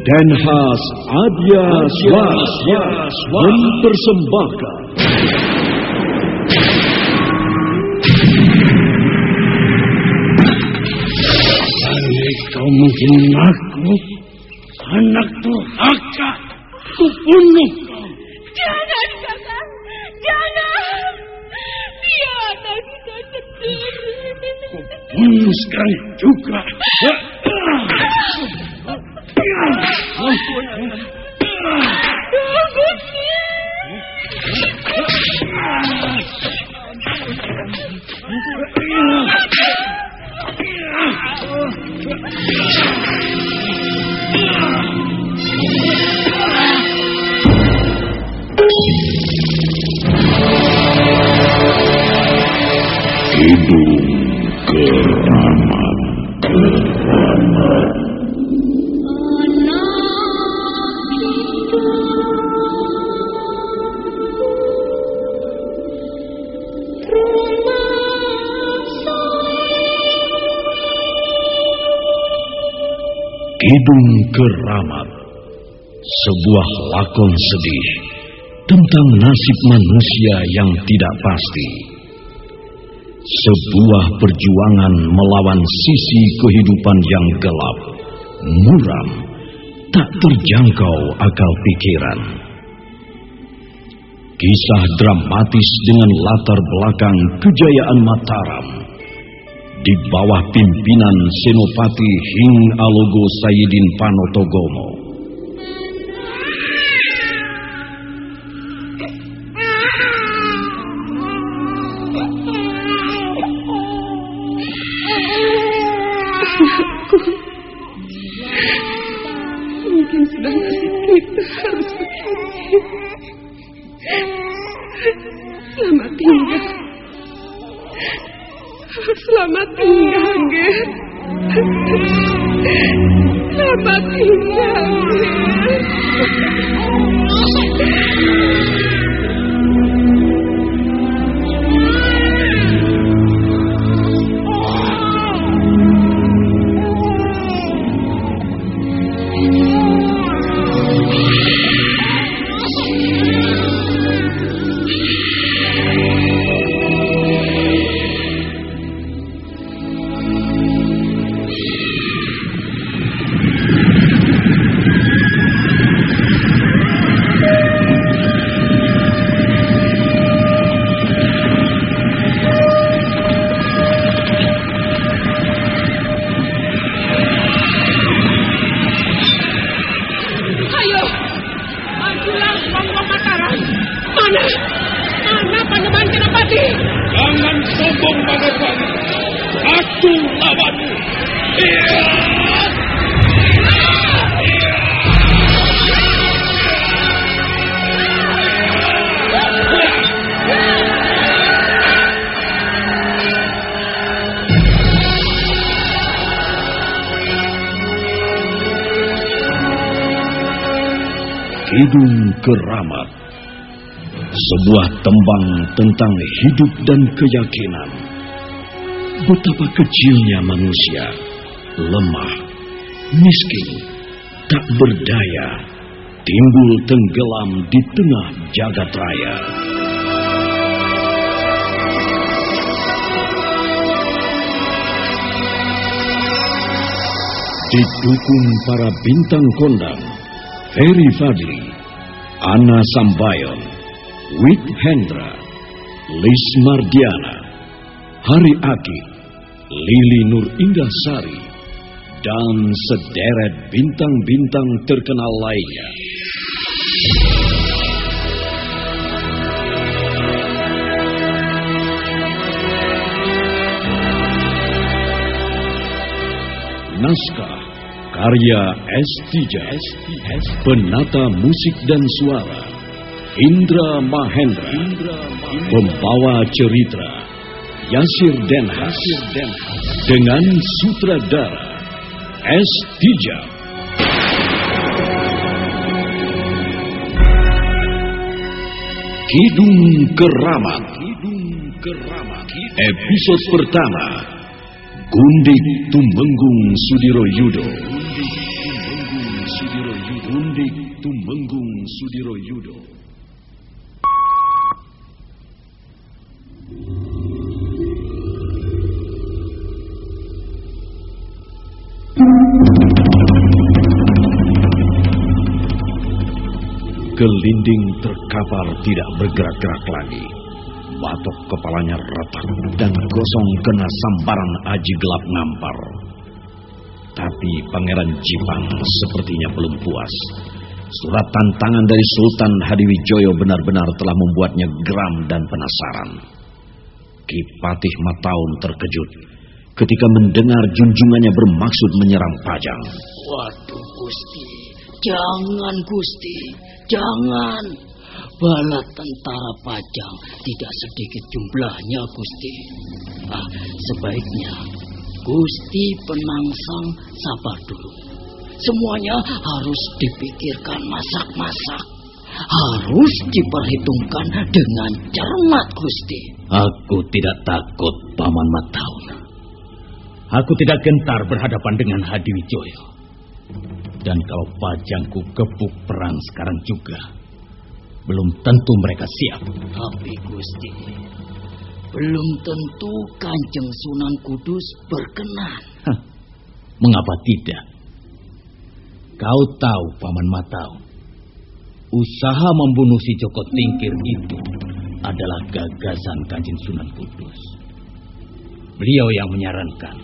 Denhas Adya Swasya mempersembahkan kau menghina aku, anak durhaka, kubunuh kau. Jangan, Kakang, jangan. Dia anak kita sendiri. Kubunuh sekali juga. Kidung Keramat. Kidung Keramat, sebuah lakon sedih tentang nasib manusia yang tidak pasti. Sebuah perjuangan melawan sisi kehidupan yang gelap, muram, tak terjangkau akal pikiran. Kisah dramatis dengan latar belakang kejayaan Mataram di bawah pimpinan Senopati Hing Alogo Sayyidin Panotogomo. Mungkin sudah nasib kita harus begini. Selamat tinggal. Selamat tinggal, Angger. Selamat tinggal, Angger. Mana Panembahan Senopati? Jangan sombong, Panembahan. Aku lawanmu. Kidung Keramat, sebuah tembang tentang hidup dan keyakinan. Betapa kecilnya manusia, lemah, miskin, tak berdaya, timbul tenggelam di tengah jagat raya. Didukung para bintang kondang, Ferry Fadli, Ana Sambayon, Wit Hendra, Lis Mardiana, Hari Aki, Lili Nur Indah Sari, dan sederet bintang-bintang terkenal lainnya. Naskah karya S. Tija, penata musik dan suara Indra Mahendra, pembawa cerita Yasir Denhas, dengan sutradara S. Tija. Kidung Keramat, episode pertama. Gundik Tumenggung Sudiro Yudo. Sudiroyudo, Undik Tumenggung Sudiroyudo. Gelinding terkapar tidak bergerak-gerak lagi. Batok kepalanya retak dan gosong kena sambaran aji gelap ngampar. Tapi Pangeran Jipang sepertinya belum puas. Surat tantangan dari Sultan Hadiwijoyo benar-benar telah membuatnya geram dan penasaran. Ki Patih Mataun terkejut ketika mendengar junjungannya bermaksud menyerang Pajang. Waduh Gusti, jangan Gusti, jangan. Bala tentara Pajang tidak sedikit jumlahnya Gusti. Sebaiknya Gusti Penangsang sabar dulu. Semuanya harus dipikirkan masak-masak. Harus diperhitungkan dengan cermat Gusti. Aku tidak takut, Paman Mataun. Aku tidak gentar berhadapan dengan Hadiwijoyo. Dan kalau Pajangku gebuk perang sekarang juga, belum tentu mereka siap. Tapi Gusti, belum tentu Kanjeng Sunan Kudus berkenan. Mengapa tidak? Kau tahu, Paman Mataun, usaha membunuh si Joko Tingkir itu adalah gagasan Kanjeng Sunan Kudus. Beliau yang menyarankan.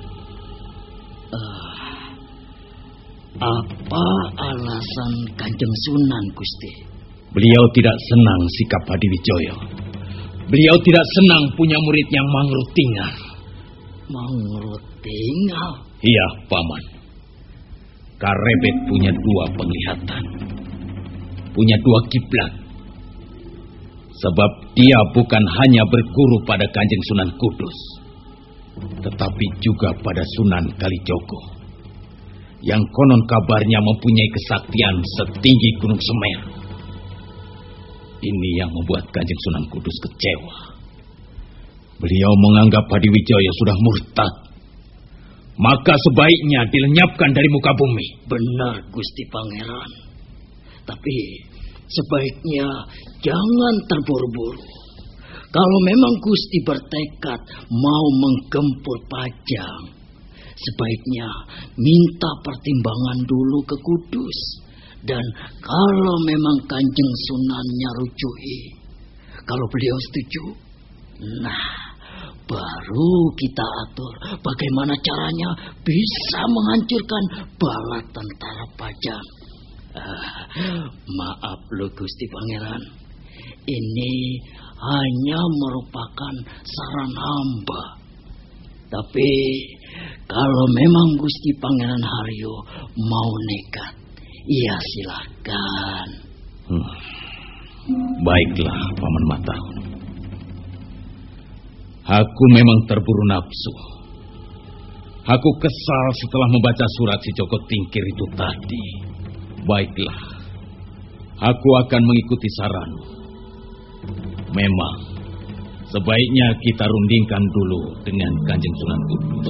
Apa alasan Kanjeng Sunan, Gusti? Beliau tidak senang sikap Hadiwijoyo. Beliau tidak senang punya murid yang mangrut tinggal. Mangrut tinggal? Iya, Paman. Karebet punya dua penglihatan. Punya dua kiblat. Sebab dia bukan hanya berguru pada Kanjeng Sunan Kudus, tetapi juga pada Sunan Kalijogo, yang konon kabarnya mempunyai kesaktian setinggi Gunung Semeru. Ini yang membuat Kanjeng Sunan Kudus kecewa. Beliau menganggap Hadiwijoyo sudah murtad. Maka sebaiknya dilenyapkan dari muka bumi. Benar, Gusti Pangeran. Tapi sebaiknya jangan terburu-buru. Kalau memang Gusti bertekad mau menggempur Pajang, sebaiknya minta pertimbangan dulu ke Kudus. Dan kalau memang Kanjeng Sunannya rujui, kalau beliau setuju, nah baru kita atur bagaimana caranya bisa menghancurkan bala tentara Pajang. Maaf loh Gusti Pangeran, ini hanya merupakan saran hamba. Tapi kalau memang Gusti Pangeran Haryo mau nekat, ya silakan. Baiklah, Paman Mataun. Aku memang terburu nafsu. Aku kesal setelah membaca surat si Joko Tingkir itu tadi. Baiklah, aku akan mengikuti saranmu. Memang, sebaiknya kita rundingkan dulu dengan Kanjeng Sunan Kudus.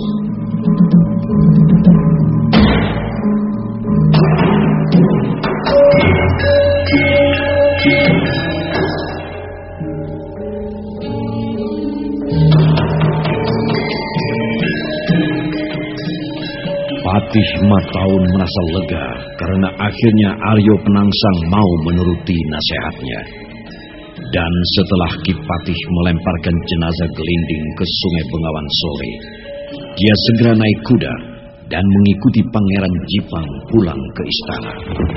Patih Mataun merasa lega karena akhirnya Aryo Penangsang mau menuruti nasihatnya. Dan setelah Ki Patih melemparkan jenazah Gelinding ke Sungai Bengawan sore, dia segera naik kuda dan mengikuti Pangeran Jipang pulang ke istana.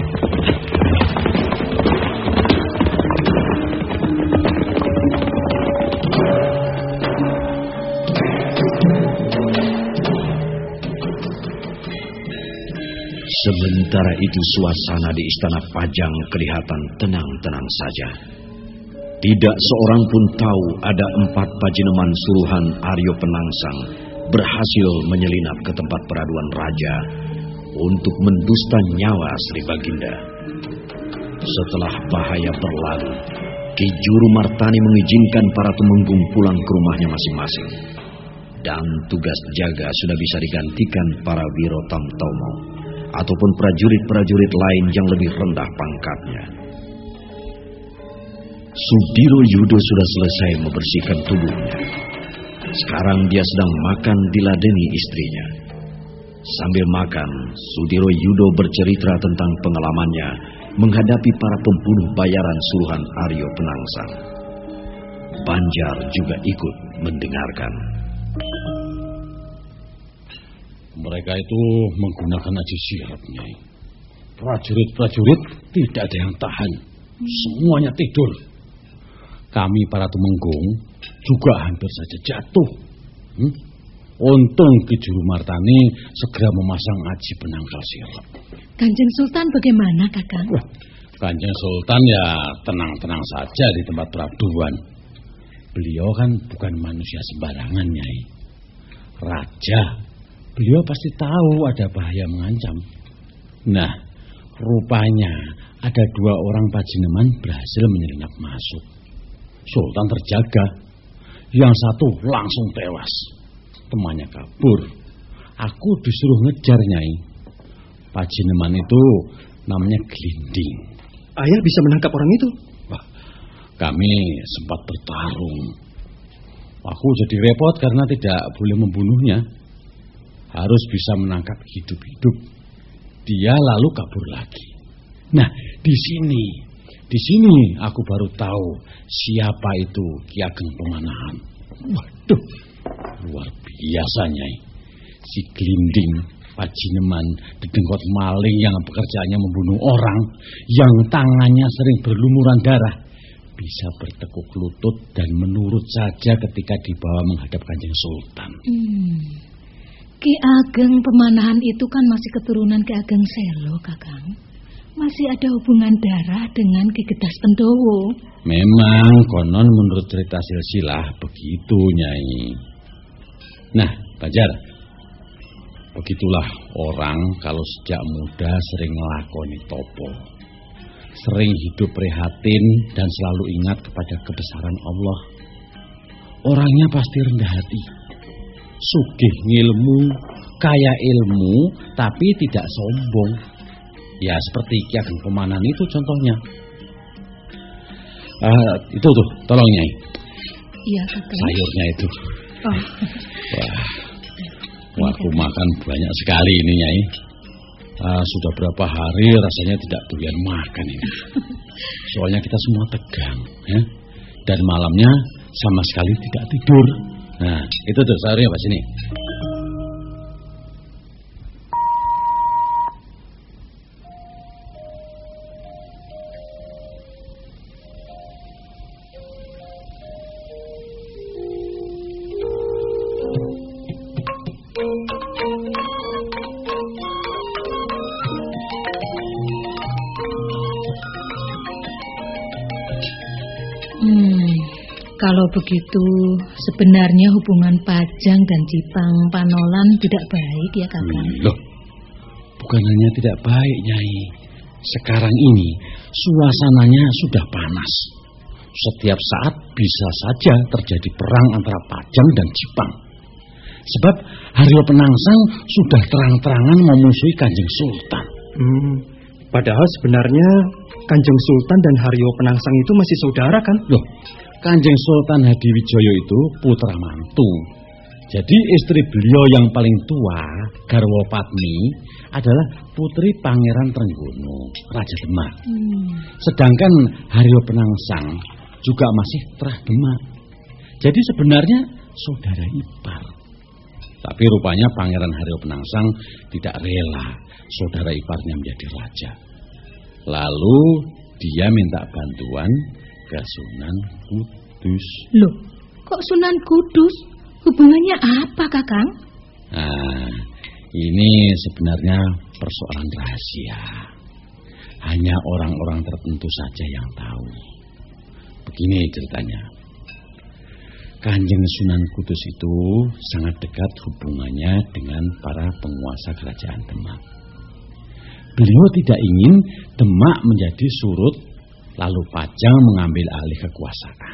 Sementara itu suasana di Istana Pajang kelihatan tenang-tenang saja. Tidak seorang pun tahu ada 4 pajineman suruhan Aryo Penangsang berhasil menyelinap ke tempat peraduan raja untuk mendusta nyawa Sri Baginda. Setelah bahaya berlalu, Ki Juru Martani mengizinkan para temenggung pulang ke rumahnya masing-masing. Dan tugas jaga sudah bisa digantikan para Wiro Tamtomo ataupun prajurit-prajurit lain yang lebih rendah pangkatnya. Sudiro Yudo sudah selesai membersihkan tubuhnya. Sekarang dia sedang makan diladeni istrinya. Sambil makan, Sudiro Yudo bercerita tentang pengalamannya menghadapi para pembunuh bayaran suruhan Aryo Penangsang. Banjar juga ikut mendengarkan. Mereka itu menggunakan aji sirap, Nyai. Prajurit-prajurit tidak ada yang tahan. Semuanya tidur. Kami para tumenggung juga hampir saja jatuh. Untung Ki Juru Martani segera memasang aji penangkal sirap. Kanjeng Sultan bagaimana, Kakang? Kanjeng Sultan ya tenang-tenang saja di tempat peraduan. Beliau kan bukan manusia sembarangan, Nyai. Raja, beliau pasti tahu ada bahaya mengancam. Nah, rupanya ada 2 orang pajineman berhasil menyelinap masuk. Sultan terjaga. Yang satu langsung tewas. Temannya kabur. Aku disuruh ngejar, Nyai. Pajineman itu namanya Glinding. Ayah bisa menangkap orang itu? Wah, kami sempat bertarung. Aku jadi repot karena tidak boleh membunuhnya. Harus bisa menangkap hidup-hidup. Dia lalu kabur lagi. Nah, di sini aku baru tahu siapa itu Ki Ageng Pemanahan. Waduh, luar biasa, Nyai. Si Glinding, pajineman, dedengkot maling yang pekerjaannya membunuh orang, yang tangannya sering berlumuran darah, bisa bertekuk lutut dan menurut saja ketika dibawa menghadap Kanjeng Sultan. Ki Ageng Pemanahan itu kan masih keturunan Ki Ageng Selo, Kakang. Masih ada hubungan darah dengan Ki Gedas Pendowo. Memang konon menurut cerita silsilah begitu, Nyai. Nah, Banjar, begitulah orang kalau sejak muda sering ngelakoni topo, sering hidup prihatin dan selalu ingat kepada kebesaran Allah. Orangnya pasti rendah hati, sugih ngilmu, kaya ilmu, tapi tidak sombong. Ya seperti Ki Ageng Pemanahan itu contohnya. Itu tuh, tolong, Nyai. Iya, Kakang. Sayurnya itu. Oh. Wah, aku makan banyak sekali ini, Nyai. Sudah berapa hari rasanya tidak doyan makan ini. Soalnya kita semua tegang, ya. Dan malamnya sama sekali tidak tidur. Nah, itu tuh sayurnya, Pak, sini. Kalau begitu, sebenarnya hubungan Pajang dan Jipang Panolan tidak baik ya, Kakang? Loh, bukan hanya tidak baik, Nyai. Sekarang ini suasananya sudah panas. Setiap saat bisa saja terjadi perang antara Pajang dan Jipang. Sebab Haryo Penangsang sudah terang-terangan memusuhi Kanjeng Sultan. Padahal sebenarnya Kanjeng Sultan dan Haryo Penangsang itu masih saudara, kan? Loh, Kanjeng Sultan Hadiwijoyo itu putra mantu. Jadi istri beliau yang paling tua, Garwo Padmi, adalah putri Pangeran Trenggono, Raja Demak. Sedangkan Haryo Penangsang juga masih Trah Demak. Jadi sebenarnya saudara ipar. Tapi rupanya Pangeran Haryo Penangsang tidak rela saudara iparnya menjadi raja. Lalu dia minta bantuan ke Sunan Kudus. Loh, kok Sunan Kudus? Hubungannya apa, Kakang? Nah, ini sebenarnya persoalan rahasia. Hanya orang-orang tertentu saja yang tahu. Begini ceritanya. Kanjeng Sunan Kudus itu sangat dekat hubungannya dengan para penguasa kerajaan Demak. Beliau tidak ingin Demak menjadi surut, lalu Pajang mengambil alih kekuasaan.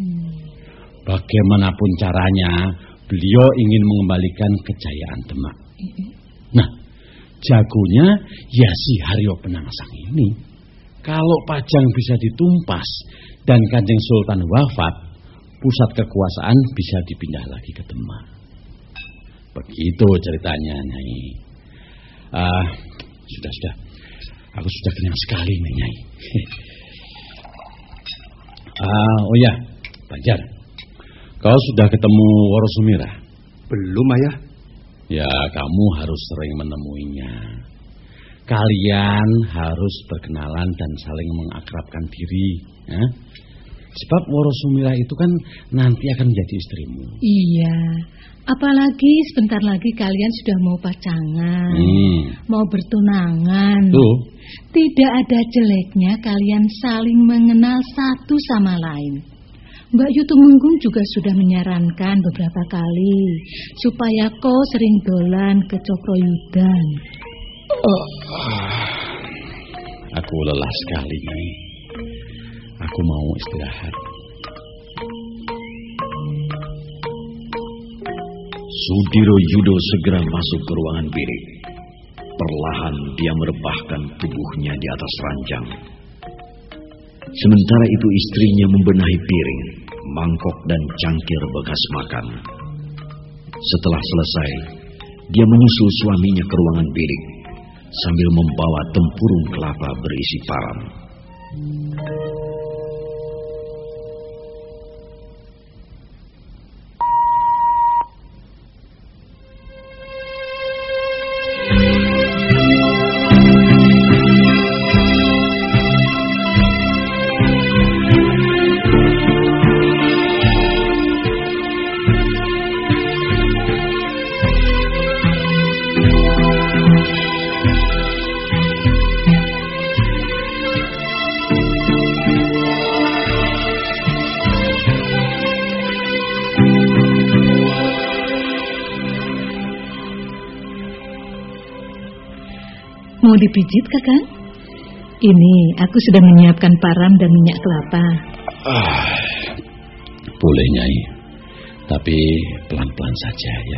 Bagaimanapun caranya, beliau ingin mengembalikan kejayaan Demak. Nah, Jagonya ya si Haryo Penangsang ini. Kalau Pajang bisa ditumpas dan Kanjeng Sultan wafat, pusat kekuasaan bisa dipindah lagi ke Demak. Begitu ceritanya, Nyai. Sudah. Aku sudah kenyang sekali nih, Nyai. Oh ya, Banjar. Kau sudah ketemu Woro Sumira? Belum, Ayah. Ya, kamu harus sering menemuinya. Kalian harus berkenalan dan saling mengakrabkan diri. Ya? Sebab Woro Sumira itu kan nanti akan menjadi istrimu. Iya, apalagi sebentar lagi kalian sudah mau pacangan, mau bertunangan. Tuh. Tidak ada jeleknya kalian saling mengenal satu sama lain. Mbak Yutumenggung juga sudah menyarankan beberapa kali supaya kau sering dolan ke Cokroyudan. Aku lelah sekali, Nyai. Aku mau istirahat. Sudiro Yudo segera masuk ke ruangan bilik. Perlahan dia merebahkan tubuhnya di atas ranjang. Sementara itu istrinya membenahi piring, mangkok dan cangkir bekas makan. Setelah selesai, dia menyusul suaminya ke ruangan bilik sambil membawa tempurung kelapa berisi parang. Mau dipijit, Kakang? Ini, aku sudah menyiapkan parang dan minyak kelapa. Boleh, Nyai. Tapi pelan-pelan saja ya.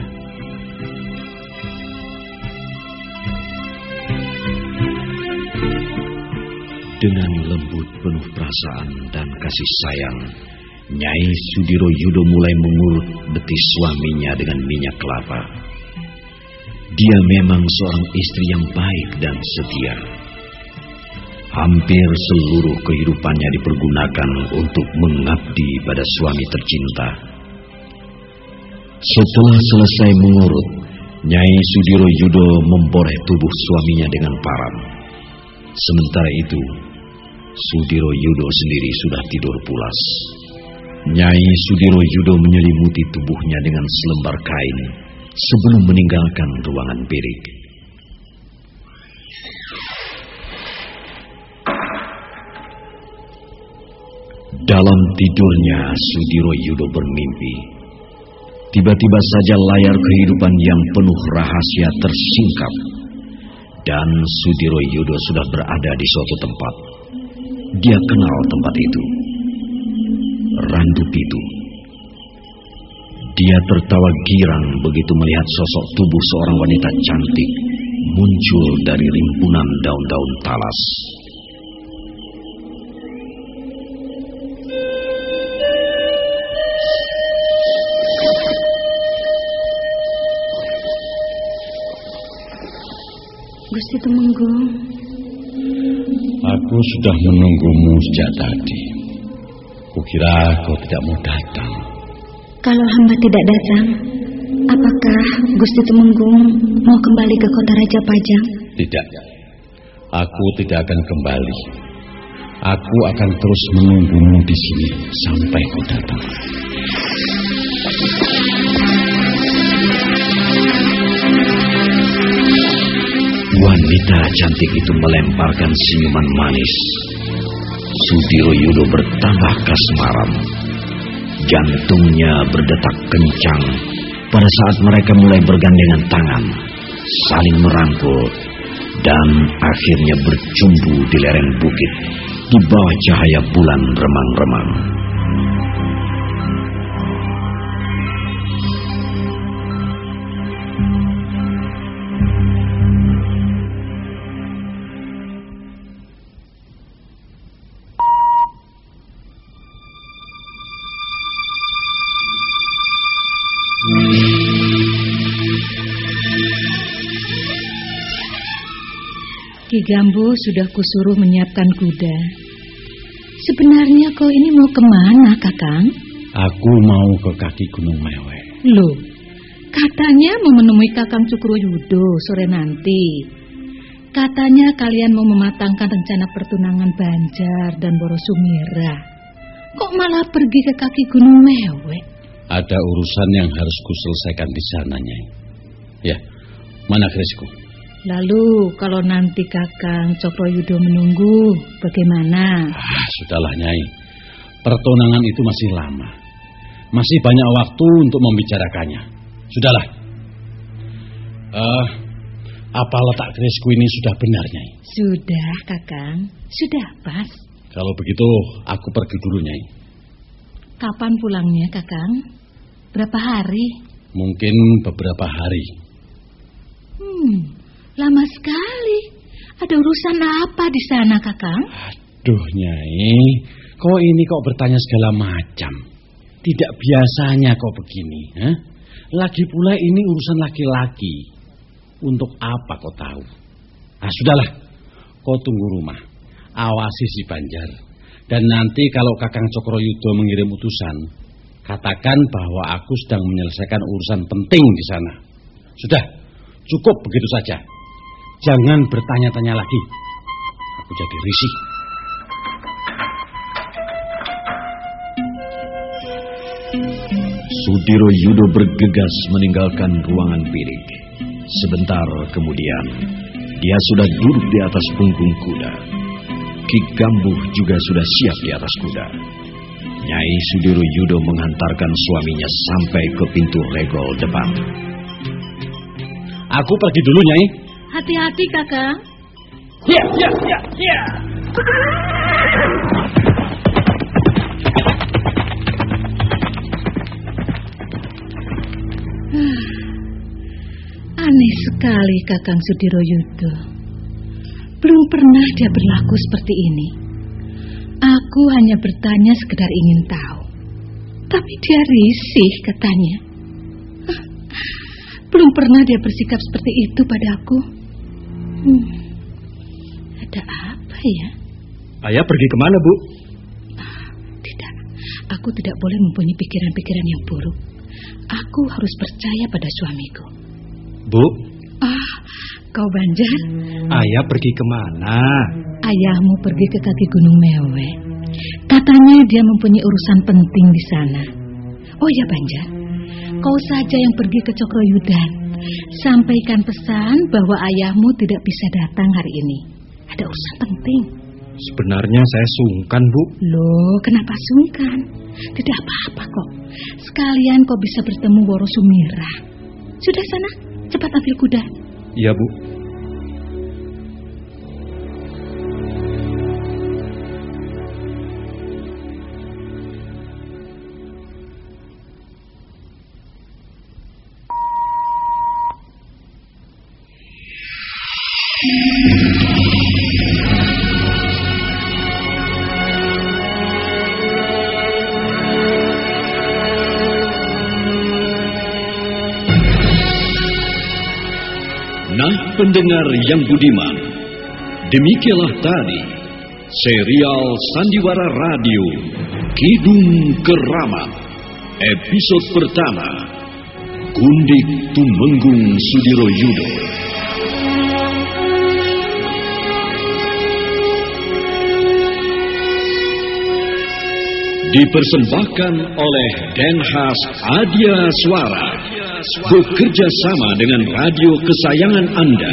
Dengan lembut penuh perasaan dan kasih sayang, Nyai Sudiro Yudo mulai mengurut betis suaminya dengan minyak kelapa. Dia memang seorang istri yang baik dan setia. Hampir seluruh kehidupannya dipergunakan untuk mengabdi pada suami tercinta. Setelah selesai mengurut, Nyai Sudiro Yudo memboreh tubuh suaminya dengan parang. Sementara itu, Sudiro Yudo sendiri sudah tidur pulas. Nyai Sudiro Yudo menyelimuti tubuhnya dengan selembar kain sebelum meninggalkan ruangan bilik. Dalam tidurnya, Sudiro Yudo bermimpi. Tiba-tiba saja layar kehidupan yang penuh rahasia tersingkap, dan Sudiro Yudo sudah berada di suatu tempat. Dia kenal tempat itu. Randu Pitu. Dia tertawa girang begitu melihat sosok tubuh seorang wanita cantik muncul dari rimpunan daun-daun talas. Gusti Tumenggung. Aku sudah menunggumu sejak tadi. Kukira kau tidak mau datang. Kalau hamba tidak datang, apakah Gusti Tumenggung mau kembali ke kota Raja Pajang? Tidak. Aku tidak akan kembali. Aku akan terus menunggumu di sini sampai kau datang. Wanita cantik itu melemparkan senyuman manis. Sudiro Yudo bertambah kasmaran. Jantungnya berdetak kencang pada saat mereka mulai bergandengan tangan, saling merangkul, dan akhirnya bercumbu di lereng bukit di bawah cahaya bulan remang-remang. Ki Gambo sudah kusuruh menyiapkan kuda. Sebenarnya kau ini mau kemana, Kakang? Aku mau ke kaki Gunung Mewek. Loh, katanya mau menemui Kakang Cukroyudo sore nanti. Katanya kalian mau mematangkan rencana pertunangan Banjar dan Boro Sumira. Kok malah pergi ke kaki Gunung Mewek? Ada urusan yang harus kuselesaikan di sana, Nyai. Ya, mana kerisku? Lalu kalau nanti Kakang Cokroyudo menunggu, bagaimana? Sudahlah, Nyai. Pertunangan itu masih lama. Masih banyak waktu untuk membicarakannya. Sudahlah. Apa letak kerisku ini sudah benar, Nyai? Sudah, Kakang. Sudah pas. Kalau begitu, aku pergi dulu, Nyai. Kapan pulangnya, Kakang? Berapa hari? Mungkin beberapa hari. Lama sekali. Ada urusan apa di sana, Kakang? Aduh, Nyai. Kok bertanya segala macam. Tidak biasanya kau begini. Lagi pula ini urusan laki-laki. Untuk apa kau tahu? Sudahlah. Kau tunggu rumah. Awasi si Banjar. Dan nanti kalau Kakang Cokroyudo mengirim utusan, katakan bahwa aku sedang menyelesaikan urusan penting di sana. Sudah, cukup begitu saja. Jangan bertanya-tanya lagi. Aku jadi risih. Sudiroyudo bergegas meninggalkan ruangan bilik. Sebentar kemudian, dia sudah duduk di atas punggung kuda. Ki Gambuh juga sudah siap di atas kuda. Nyai Sudiroyudo menghantarkan suaminya sampai ke pintu regol depan. Aku pergi dulu, Nyai. Hati-hati, Kakang. Ya. Aneh sekali Kakang Sudiroyudo. Belum pernah dia berlaku seperti ini. Aku hanya bertanya sekedar ingin tahu. Tapi dia risih katanya. Belum pernah dia bersikap seperti itu padaku. Ada apa ya? Ayah pergi kemana, Bu? Tidak, aku tidak boleh mempunyai pikiran-pikiran yang buruk. Aku harus percaya pada suamiku. Bu? Kau Banjar? Ayah pergi kemana? Ayahmu pergi ke kaki Gunung Mewek. Katanya dia mempunyai urusan penting di sana. Oh ya Banjar, kau saja yang pergi ke Cokroyudan. Sampaikan pesan bahwa ayahmu tidak bisa datang hari ini. Ada urusan penting. Sebenarnya saya sungkan, Bu. Loh, kenapa sungkan? Tidak apa-apa kok. Sekalian kau bisa bertemu Boro Sumira. Sudah sana, cepat ambil kuda. Iya, Bu. Nah, pendengar yang budiman, demikianlah tadi serial Sandiwara Radio Kidung Keramat episode pertama, Gundik Tumenggung Sudiroyudo. Dipersembahkan oleh Denhas Adia Suara, bekerja sama dengan radio kesayangan Anda.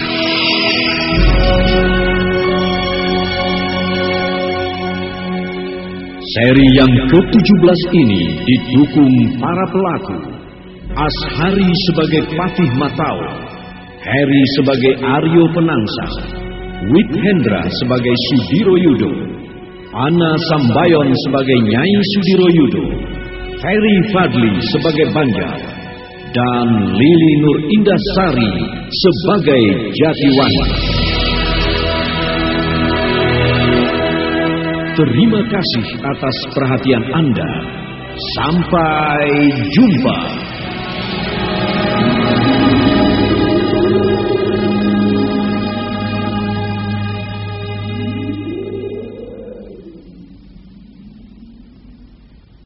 Seri yang ke-17 ini didukung para pelaku. Ashari sebagai Patih Matau, Heri sebagai Aryo Penangsang, Withendra sebagai Sudiroyudo, Ana Sambayon sebagai Nyai Sudiroyudo, Ferry Fadli sebagai Banjar, dan Lili Nur Indah Sari sebagai Jatiwangi. Terima kasih atas perhatian Anda. Sampai jumpa.